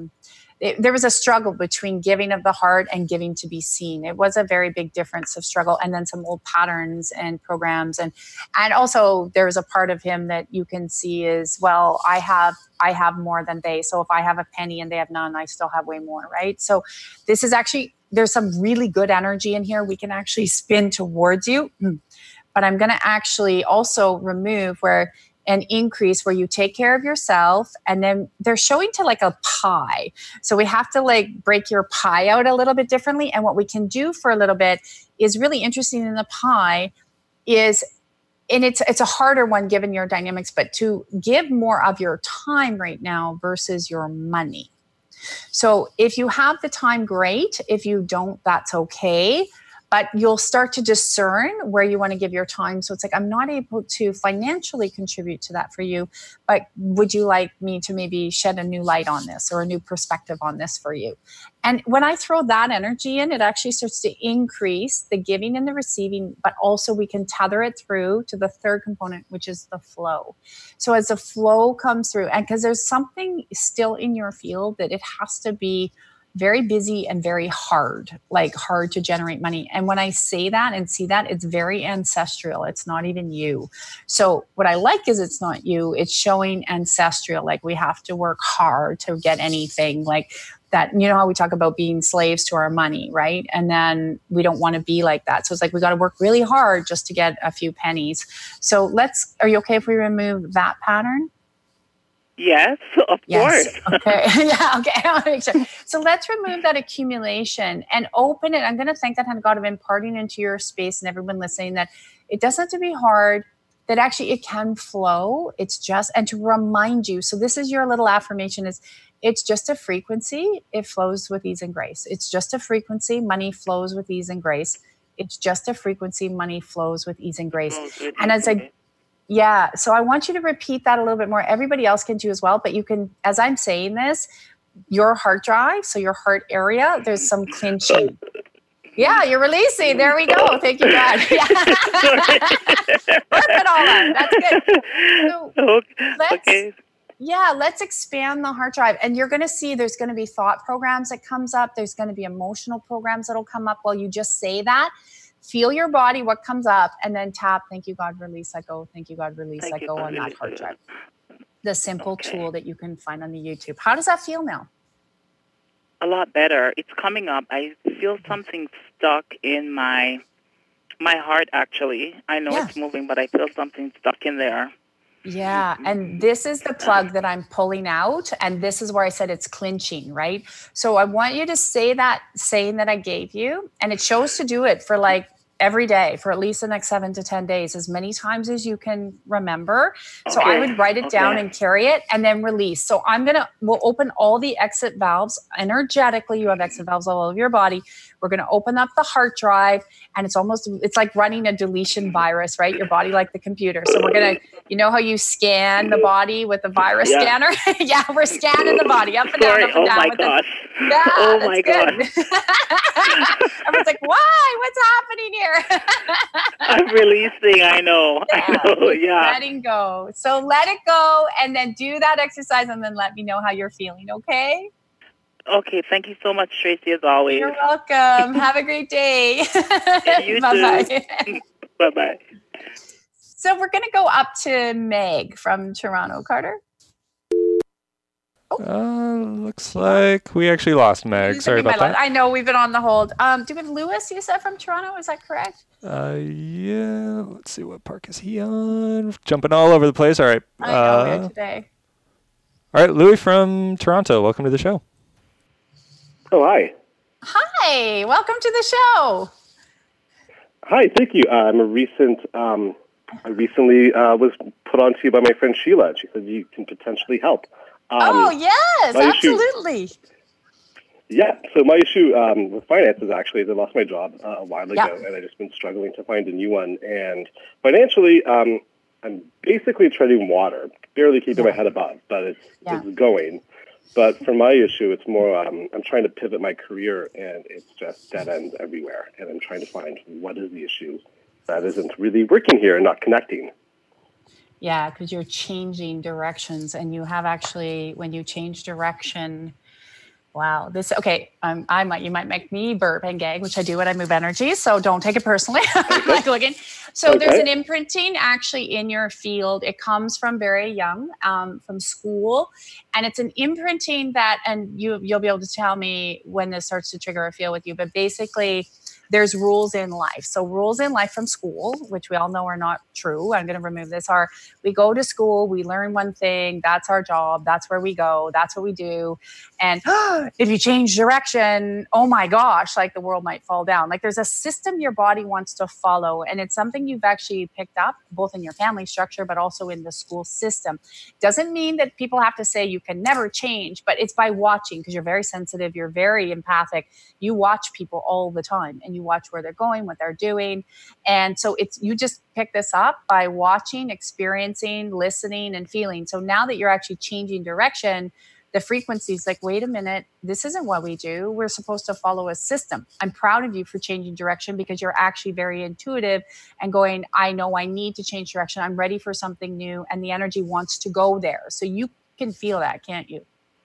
there was a struggle between giving of the heart and giving to be seen. It was a very big difference of struggle, and then some old patterns and programs. And also there's a part of him that you can see is, well, I have more than they. So if I have a penny and they have none, I still have way more, right? So this is actually, there's some really good energy in here. We can actually spin towards you. But I'm going to actually also remove where an increase where you take care of yourself, and then they're showing to like a pie. So we have to like break your pie out a little bit differently. And what we can do for a little bit is really interesting in the pie is, and it's a harder one given your dynamics, but to give more of your time right now versus your money. So if you have the time, great. If you don't, that's okay. But you'll start to discern where you want to give your time. So it's like, I'm not able to financially contribute to that for you, but would you like me to maybe shed a new light on this or a new perspective on this for you? And when I throw that energy in, it actually starts to increase the giving and the receiving, but also we can tether it through to the third component, which is the flow. So as the flow comes through, and because there's something still in your field that it has to be very busy and very hard, like hard to generate money. And when I say that and see that, it's very ancestral. It's not even you. So what I like is it's not you. It's showing ancestral. Like we have to work hard to get anything like that. You know how we talk about being slaves to our money, right? And then we don't want to be like that. So it's like we got to work really hard just to get a few pennies. So are you okay if we remove that pattern? Yes, of course. Okay. Yeah. Okay. I want to make sure. So let's remove that accumulation and open it. I'm going to thank that hand of God of imparting into your space and everyone listening that it doesn't have to be hard, that actually it can flow. It's just, and to remind you. So this is your little affirmation is it's just a frequency. It flows with ease and grace. It's just a frequency. Money flows with ease and grace. It's just a frequency. Money flows with ease and grace. And as so I want you to repeat that a little bit more. Everybody else can too as well, but you can, as I'm saying this, your heart drive, so your heart area, there's some clinching. Yeah, you're releasing. There we go. Thank you, God. Yeah. Work it all out. That's good. So let's expand the heart drive. And you're going to see there's going to be thought programs that comes up. There's going to be emotional programs that'll come up while you just say that. Feel your body, what comes up, and then tap, thank you, God, release, let go. Thank you, God, release, let go on that heart drive. The simple tool that you can find on the YouTube. How does that feel now? A lot better. It's coming up. I feel something stuck in my heart, actually. I know it's moving, but I feel something stuck in there. Yeah. And this is the plug that I'm pulling out. And this is where I said it's clinching, right? So I want you to say that saying that I gave you. And it shows to do it for like every day for at least the next 7 to 10 days, as many times as you can remember. So I would write it down and carry it and then release. So we'll open all the exit valves energetically. You have exit valves all over your body. We're going to open up the heart drive, and it's like running a deletion virus, right? Your body like the computer. So we're going to, you know how you scan the body with the virus scanner? Yeah, we're scanning the body up and down, up and down. Oh my gosh. Oh my gosh. Everyone's like, why? What's happening here? I'm releasing, I know. Letting go. So let it go and then do that exercise and then let me know how you're feeling, okay? Okay, thank you so much, Tracy, as always. You're welcome. Have a great day. You Bye-bye. too. Bye-bye. So we're going to go up to Meg from Toronto. Carter? Looks like we actually lost Meg. Sorry about that. I know, we've been on the hold. Do we have Lewis, you said, from Toronto? Is that correct? Yeah. Let's see, what park is he on? Jumping all over the place. All right. I know, here today. All right, Louis from Toronto. Welcome to the show. Oh, hi. Hi. Welcome to the show. Hi, thank you. I recently was put on to you by my friend Sheila. She said you can potentially help. Yes, absolutely. So my issue with finances, actually, is I lost my job a while ago, and I've just been struggling to find a new one. And financially, I'm basically treading water, barely keeping my head above, but it's going. But for my issue, it's more I'm trying to pivot my career, and it's just dead ends everywhere. And I'm trying to find what is the issue that isn't really working here and not connecting. Yeah, because you're changing directions, and you have actually, when you change direction, wow, you might make me burp and gag, which I do when I move energy, so don't take it personally. So there's an imprinting actually in your field. It comes from very young, from school, and it's an imprinting that, and you'll be able to tell me when this starts to trigger a feel with you, but basically there's rules in life. So rules in life from school, which we all know are not true. I'm going to remove this. We go to school, we learn one thing, that's our job, that's where we go, that's what we do. And if you change direction, oh my gosh, like the world might fall down. Like there's a system your body wants to follow. And it's something you've actually picked up both in your family structure, but also in the school system. Doesn't mean that people have to say you can never change, but it's by watching, because you're very sensitive, you're very empathic. You watch people all the time, and you watch where they're going, what they're doing. And so you just pick this up by watching, experiencing, listening, and feeling. So now that you're actually changing direction, the frequency is like, wait a minute, this isn't what we do. We're supposed to follow a system. I'm proud of you for changing direction, because you're actually very intuitive and going, I know I need to change direction. I'm ready for something new. And the energy wants to go there. So you can feel that, can't you?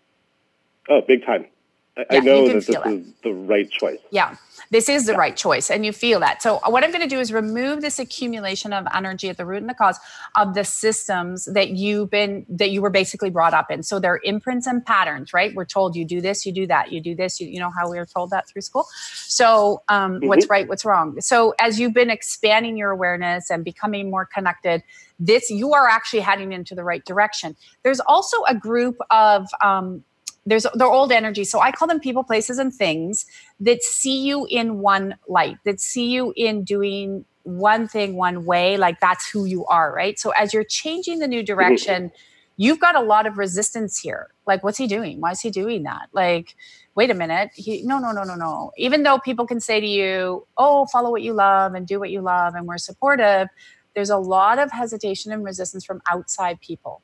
Oh, big time. I know that this is the right choice. Yeah, this is the right choice, and you feel that. So what I'm going to do is remove this accumulation of energy at the root and the cause of the systems that you were basically brought up in. So they're imprints and patterns, right? We're told you do this, you do that, you do this. You know how we were told that through school. So what's right, what's wrong? So as you've been expanding your awareness and becoming more connected, you are actually heading into the right direction. There's also a group of they're old energy. So I call them people, places, and things that see you in one light, that see you in doing one thing one way, like that's who you are, right? So as you're changing the new direction, you've got a lot of resistance here. Like, what's he doing? Why is he doing that? Like, wait a minute. No. Even though people can say to you, oh, follow what you love and do what you love, and we're supportive, there's a lot of hesitation and resistance from outside people.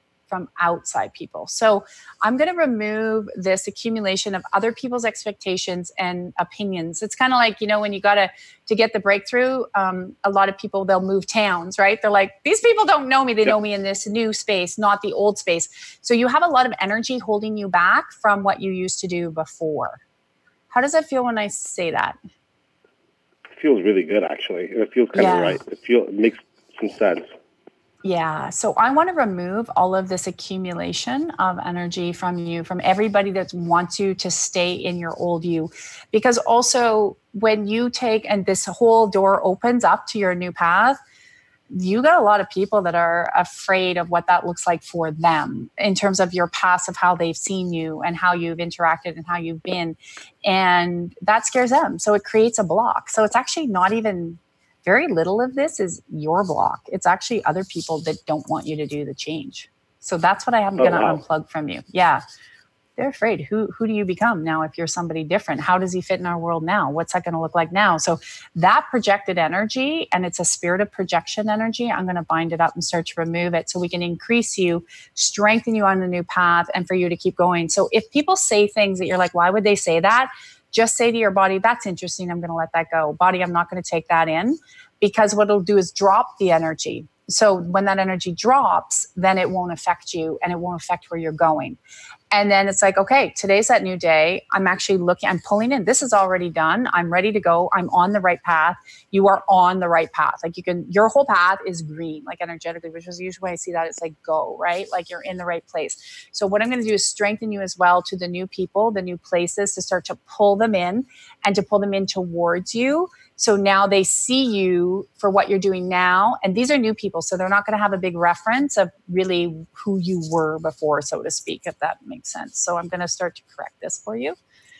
So I'm going to remove this accumulation of other people's expectations and opinions. It's kind of like, when you to get the breakthrough, a lot of people, they'll move towns, right? They're like, these people don't know me. They know me in this new space, not the old space. So you have a lot of energy holding you back from what you used to do before. How does that feel when I say that? It feels really good, actually. It feels kind of right. It makes some sense. Yeah. So I want to remove all of this accumulation of energy from you, from everybody that wants you to stay in your old you. Because also when you take, and this whole door opens up to your new path, you got a lot of people that are afraid of what that looks like for them in terms of your past, of how they've seen you and how you've interacted and how you've been. And that scares them. So it creates a block. So it's actually not even very little of this is your block. It's actually other people that don't want you to do the change. So that's what I'm going to unplug from you. Yeah. They're afraid. Who do you become now if you're somebody different? How does he fit in our world now? What's that going to look like now? So that projected energy, and it's a spirit of projection energy, I'm going to bind it up and start to remove it so we can increase you, strengthen you on the new path, and for you to keep going. So if people say things that you're like, why would they say that? Just say to your body, that's interesting. I'm going to let that go. Body, I'm not going to take that in, because what it'll do is drop the energy. So when that energy drops, then it won't affect you and it won't affect where you're going. And then it's like, okay, today's that new day. I'm actually looking, I'm pulling in. This is already done. I'm ready to go. I'm on the right path. You are on the right path. Like your whole path is green, like energetically, which is usually when I see that, it's like go, right? Like you're in the right place. So what I'm going to do is strengthen you as well to the new people, the new places, to start to pull them in and to pull them in towards you. So now they see you for what you're doing now. And these are new people. So they're not going to have a big reference of really who you were before, so to speak, if that makes sense. So I'm going to start to correct this for you.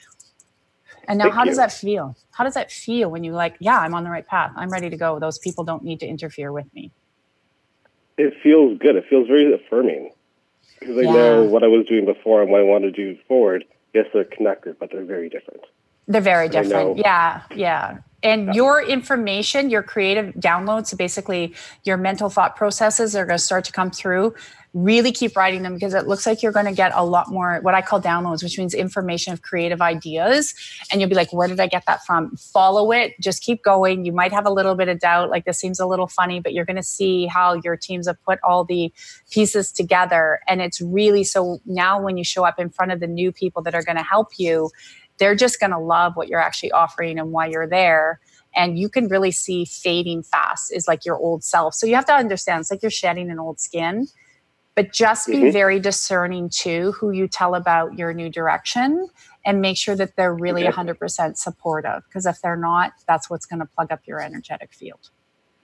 And now, how does that feel? How does that feel when you like, yeah, I'm on the right path. I'm ready to go. Those people don't need to interfere with me. It feels good. It feels very affirming. Because I know what I was doing before and what I want to do forward. Yes, they're connected, but they're very different. They're very different. Yeah. And your information, your creative downloads, so basically your mental thought processes are going to start to come through. Really keep writing them, because it looks like you're going to get a lot more what I call downloads, which means information of creative ideas. And you'll be like, where did I get that from? Follow it. Just keep going. You might have a little bit of doubt, like this seems a little funny, but you're going to see how your teams have put all the pieces together. And it's really, so now when you show up in front of the new people that are going to help you, they're just going to love what you're actually offering and why you're there. And you can really see fading fast is like your old self. So you have to understand, it's like you're shedding an old skin, but just be very discerning too who you tell about your new direction, and make sure that they're really 100% supportive. Because if they're not, that's what's going to plug up your energetic field.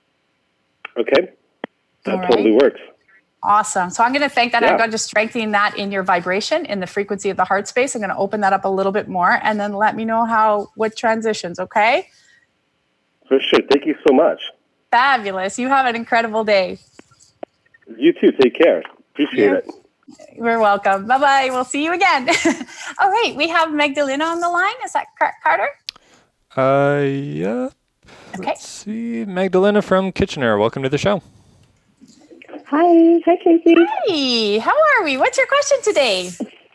Okay. That totally works. Awesome. So I'm going to thank that. I'm going to strengthen that in your vibration, in the frequency of the heart space. I'm going to open that up a little bit more, and then let me know what transitions. Okay. For sure. Thank you so much. Fabulous. You have an incredible day. You too. Take care. Appreciate it. You're welcome. Bye-bye. We'll see you again. All right. We have Magdalena on the line. Is that correct, Carter? Yeah. Okay. Let's see. Magdalena from Kitchener. Welcome to the show. Hi, Tracy. Hi, how are we? What's your question today?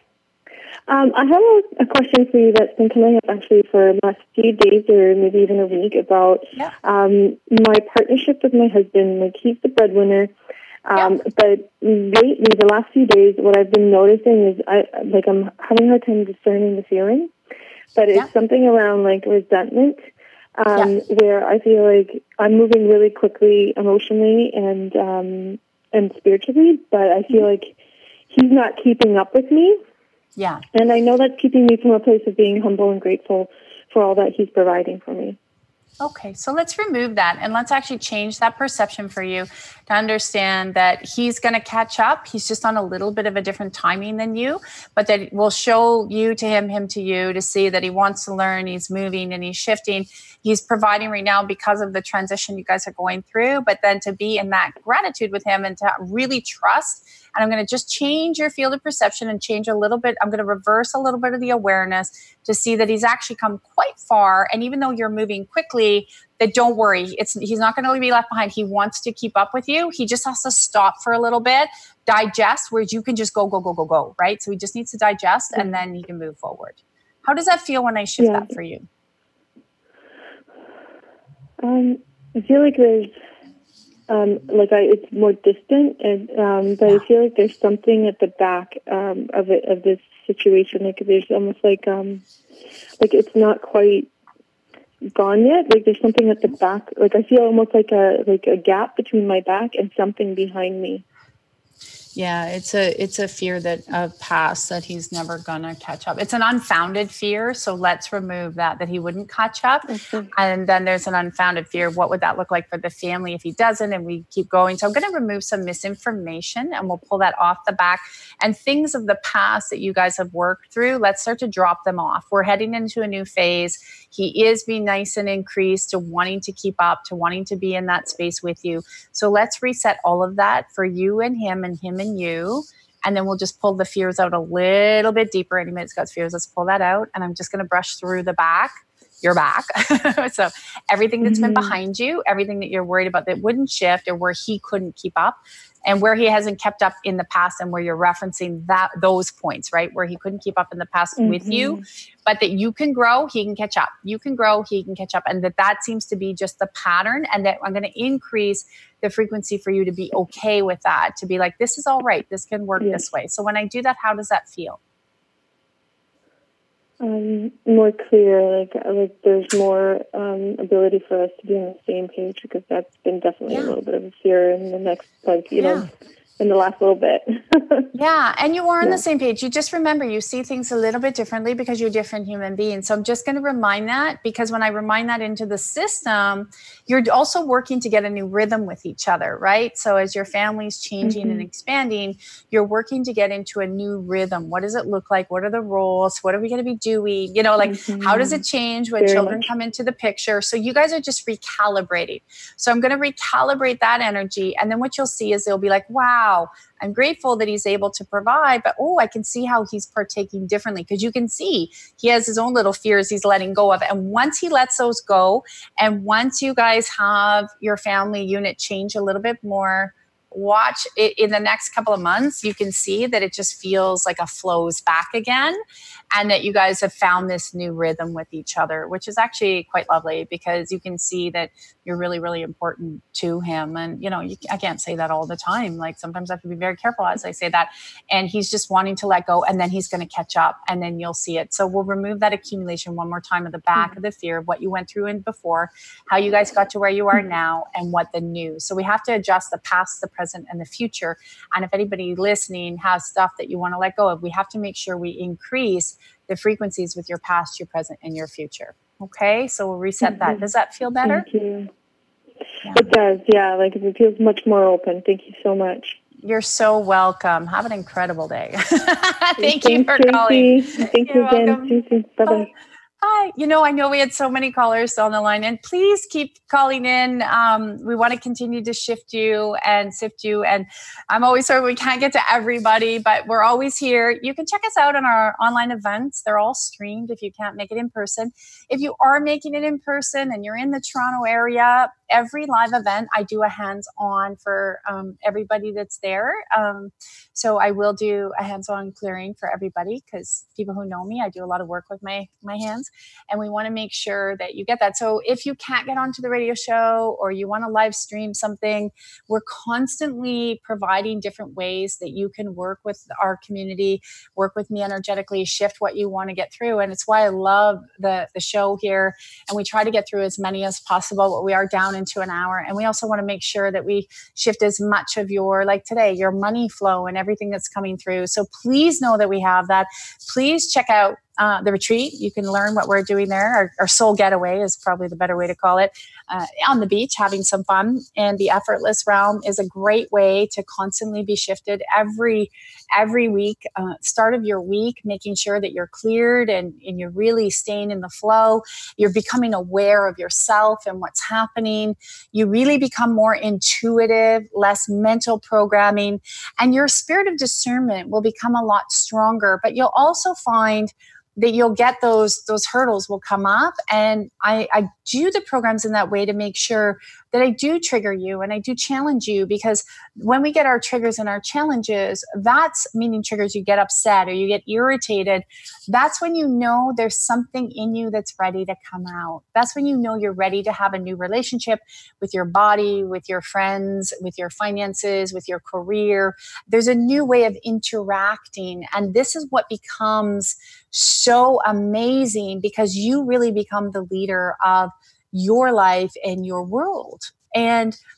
I have a question for you that's been coming up actually for the last few days or maybe even a week about my partnership with my husband. Like, he's the breadwinner, but lately, the last few days, what I've been noticing is I'm having a hard time discerning the feeling, but it's something around like resentment. Where I feel like I'm moving really quickly emotionally and spiritually, but I feel like he's not keeping up with me. Yeah. And I know that's keeping me from a place of being humble and grateful for all that he's providing for me. Okay, so let's remove that and let's actually change that perception for you to understand that he's going to catch up. He's just on a little bit of a different timing than you, but that will show you to him, him to you, to see that he wants to learn, he's moving and he's shifting. He's providing right now because of the transition you guys are going through, but then to be in that gratitude with him and to really trust. And I'm going to just change your field of perception and change a little bit. I'm going to reverse a little bit of the awareness to see that he's actually come quite far. And even though you're moving quickly, that don't worry, he's not going to be left behind. He wants to keep up with you. He just has to stop for a little bit, digest, whereas you can just go, right? So he just needs to digest and then he can move forward. How does that feel when I shift that for you? I feel like there's it's more distant, and but I feel like there's something at the back of this situation. Like there's almost like it's not quite gone yet. Like there's something at the back. Like I feel almost like a gap between my back and something behind me. Yeah, it's a fear that of past that he's never gonna catch up. It's an unfounded fear, so let's remove that he wouldn't catch up. And then there's an unfounded fear. What would that look like for the family if he doesn't? And we keep going. So I'm going to remove some misinformation, and we'll pull that off the back. And things of the past that you guys have worked through, let's start to drop them off. We're heading into a new phase. He is being nice and increased to wanting to keep up, to wanting to be in that space with you. So let's reset all of that for you and him and you. And then we'll just pull the fears out a little bit deeper. Anybody's got fears, let's pull that out. And I'm just going to brush through the back, your back. So everything that's been behind you, everything that you're worried about that wouldn't shift or where he couldn't keep up, and where he hasn't kept up in the past, and where you're referencing those points, right? Where he couldn't keep up in the past with you, but that you can grow, he can catch up. You can grow, he can catch up. And that seems to be just the pattern, and that I'm going to increase the frequency for you to be okay with that, to be like, this is all right. This can work this way. So when I do that, how does that feel? More clear, like there's more ability for us to be on the same page, because that's been definitely a little bit of a fear in the next, in the last little bit. Yeah, and you are on the same page. You just remember, you see things a little bit differently because you're different human beings. So I'm just going to remind that, because when I remind that into the system, you're also working to get a new rhythm with each other, right? So as your family's changing and expanding, you're working to get into a new rhythm. What does it look like? What are the roles? What are we going to be doing? How does it change when children come into the picture? So you guys are just recalibrating. So I'm going to recalibrate that energy. And then what you'll see is they'll be like, wow, I'm grateful that he's able to provide, but I can see how he's partaking differently, because you can see he has his own little fears he's letting go of. And once he lets those go, and once you guys have your family unit change a little bit more, watch it in the next couple of months, you can see that it just feels like a flows back again, and that you guys have found this new rhythm with each other, which is actually quite lovely, because you can see that you're really, really important to him. And, I can't say that all the time. Like, sometimes I have to be very careful as I say that. And he's just wanting to let go, and then he's going to catch up, and then you'll see it. So we'll remove that accumulation one more time at the back of the fear of what you went through and before, how you guys got to where you are now, and what the new. So we have to adjust the past, the present, and the future. And if anybody listening has stuff that you want to let go of, we have to make sure we increase the frequencies with your past, your present, and your future. Okay, so we'll reset that. Does that feel better? Thank you. Yeah. It does, yeah. It feels much more open. Thank you so much. You're so welcome. Have an incredible day. Thank you for calling. Thank you again. See you soon. Bye-bye. Hi. I know we had so many callers on the line, and please keep calling in. We want to continue to shift you and sift you. And I'm always sorry we can't get to everybody, but we're always here. You can check us out on our online events. They're all streamed if you can't make it in person. If you are making it in person and you're in the Toronto area, every live event, I do a hands-on for everybody that's there. So I will do a hands-on clearing for everybody, because people who know me, I do a lot of work with my hands. And we want to make sure that you get that. So if you can't get onto the radio show, or you want to live stream something, we're constantly providing different ways that you can work with our community, work with me energetically, shift what you want to get through. And it's why I love the show here. And we try to get through as many as possible, but we are down into an hour. And we also want to make sure that we shift as much of your, like today, your money flow and everything that's coming through. So please know that we have that. Please check out the retreat. You can learn what we're doing there. Our soul getaway is probably the better way to call it. On the beach, having some fun. And the effortless realm is a great way to constantly be shifted every week. Start of your week, making sure that you're cleared and you're really staying in the flow. You're becoming aware of yourself and what's happening. You really become more intuitive, less mental programming, and your spirit of discernment will become a lot stronger. But you'll also find that you'll get those hurdles will come up. And I do the programs in that way to make sure that I do trigger you and I do challenge you, because when we get our triggers and our challenges, that's meaning triggers, you get upset or you get irritated. That's when you know there's something in you that's ready to come out. That's when you know you're ready to have a new relationship with your body, with your friends, with your finances, with your career. There's a new way of interacting. And this is what becomes so amazing, because you really become the leader of your life and your world. And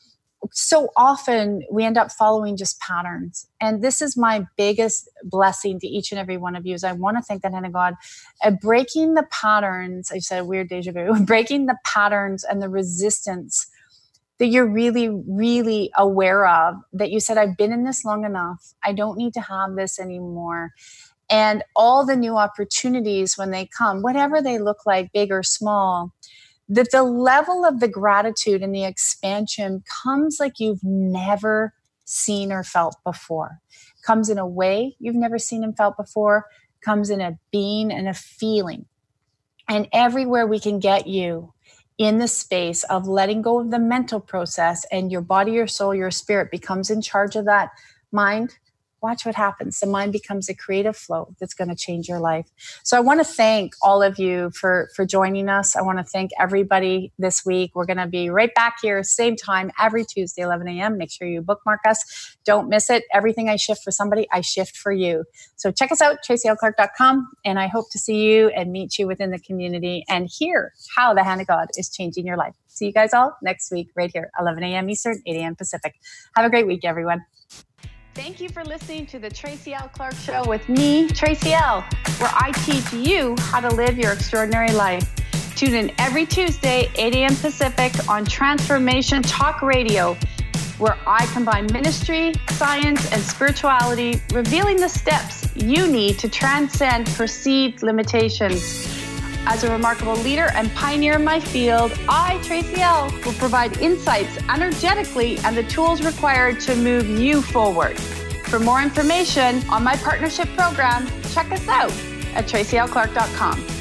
so often we end up following just patterns. And this is my biggest blessing to each and every one of you is I want to thank the hand of God at breaking the patterns. I said a weird deja vu, breaking the patterns and the resistance that you're really, really aware of, that you said, I've been in this long enough. I don't need to have this anymore. And all the new opportunities when they come, whatever they look like, big or small, that the level of the gratitude and the expansion comes like you've never seen or felt before. Comes in a way you've never seen and felt before, comes in a being and a feeling. And everywhere we can get you in the space of letting go of the mental process and your body, your soul, your spirit becomes in charge of that mind, watch what happens. The mind becomes a creative flow that's going to change your life. So I want to thank all of you for joining us. I want to thank everybody this week. We're going to be right back here, same time, every Tuesday, 11 a.m. Make sure you bookmark us. Don't miss it. Everything I shift for somebody, I shift for you. So check us out, TracyLClark.com. And I hope to see you and meet you within the community and hear how the hand of God is changing your life. See you guys all next week, right here, 11 a.m. Eastern, 8 a.m. Pacific. Have a great week, everyone. Thank you for listening to the Tracy L. Clark Show with me, Tracy L., where I teach you how to live your extraordinary life. Tune in every Tuesday, 8 a.m. Pacific on Transformation Talk Radio, where I combine ministry, science, and spirituality, revealing the steps you need to transcend perceived limitations. As a remarkable leader and pioneer in my field, I, Tracy L., will provide insights energetically and the tools required to move you forward. For more information on my partnership program, check us out at TracyLClark.com.